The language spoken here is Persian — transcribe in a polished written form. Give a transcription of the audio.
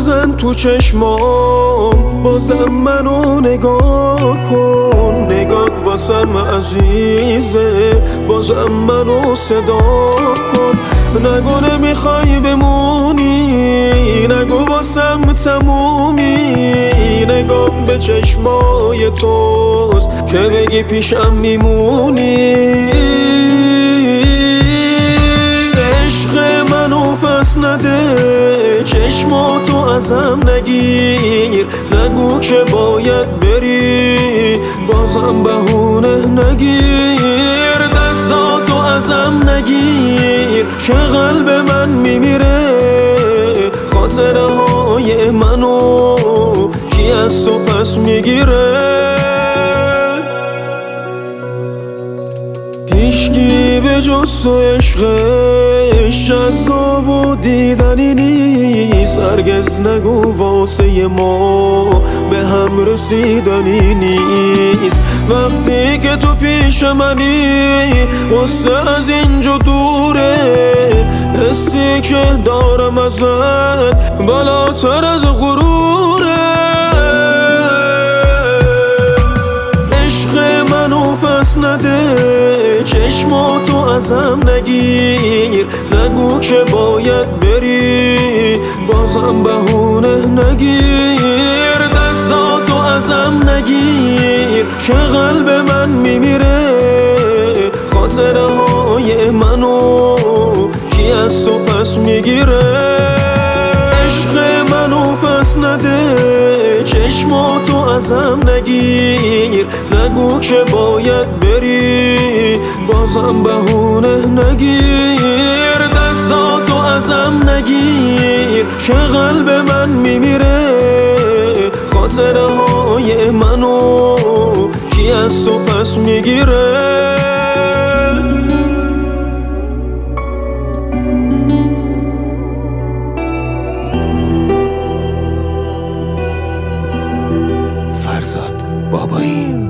بزن تو چشمام، بازم منو نگاه کن. نگاه واسم عزیزه، بازم منو صدا کن. نگو نمیخوای بمونی، نگو واسم تمومی. نگاه به چشمای توست که بگی پیشم میمونی. عشق منو پس نده، چشماتو ازم نگیر. نگو که باید بری، بازم بهونه نگیر. دستاتو ازم نگیر که قلب من میمیره. خاطره های منو کی از تو پس میگیره؟ هیچکی به جز تو عشقش جذاب و دیدنی نیست. هرگز نگو واسه ما به هم رسیدنی نیست. وقتی که تو پیش منی واسه از اینجا دوره. حسی که دارم ازت بالاتر از غروره. عشق منو پس نده، چشماتو ازم نگیر. نگو که باید بری، بازم بهونه نگیر. دستاتو ازم نگیر که قلب من میمیره. خاطره های منو کی از تو پس میگیره؟ عشق منو پس نده، چشماتو ازم نگیر. نگو که باید بری، بازم بهونه نگیر. دستاتو ازم نگیر که قلب من میمیره. خاطره های منو کی از تو پس میگیره؟ فرزاد بابایی.